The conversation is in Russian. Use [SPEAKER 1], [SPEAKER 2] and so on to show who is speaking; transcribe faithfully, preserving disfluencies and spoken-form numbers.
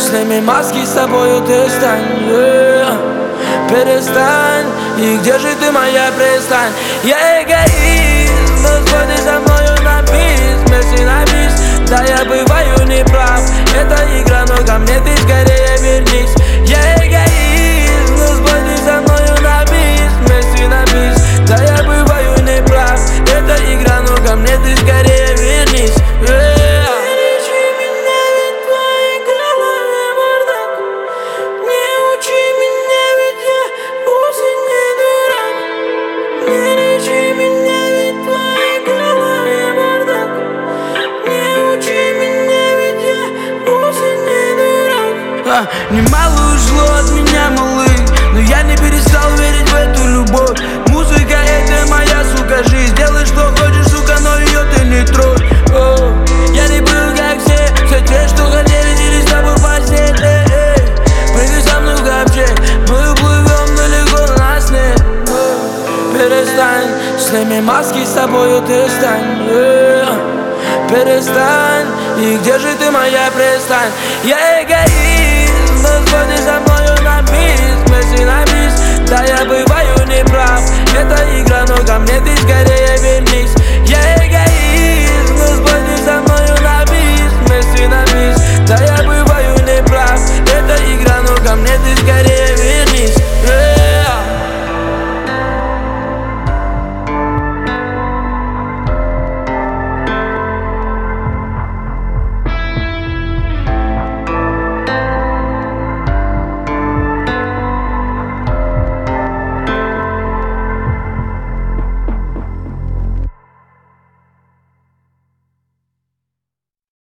[SPEAKER 1] Сними маски, с собою ты стань, yeah. Перестань, и где же ты, моя пристань? Я эгоист, но сходи со мною на бис, Месси на бис, да я бываю неправ. Это игра, но ко мне ты скорее вернись. Я эгоист, но сходи со мною на бис, Месси на бис, да я бываю неправ. Это игра, но ко мне ты скорее вернись, yeah. Немало ушло от меня, малый, но я не перестал верить в эту любовь. Музыка — это моя, сука, жизнь. Делай, что хочешь, сука, но ее ты не трогай. О, я не был, как все, все те, что хотели, делись с тобой в постель. Эй, эй, прыгай со мной в ковчег, мы уплывем далеко на сне. О, перестань, сними маски, с собою ты стань, yeah. Перестань, и где же ты, моя пристань? Я эгоист, но сходи со мною на бис, Месси на бис, да я бываю неправ. Это игра, но ко мне ты скорее вернись. Я эгоист, но сходи со мною на бис, Месси на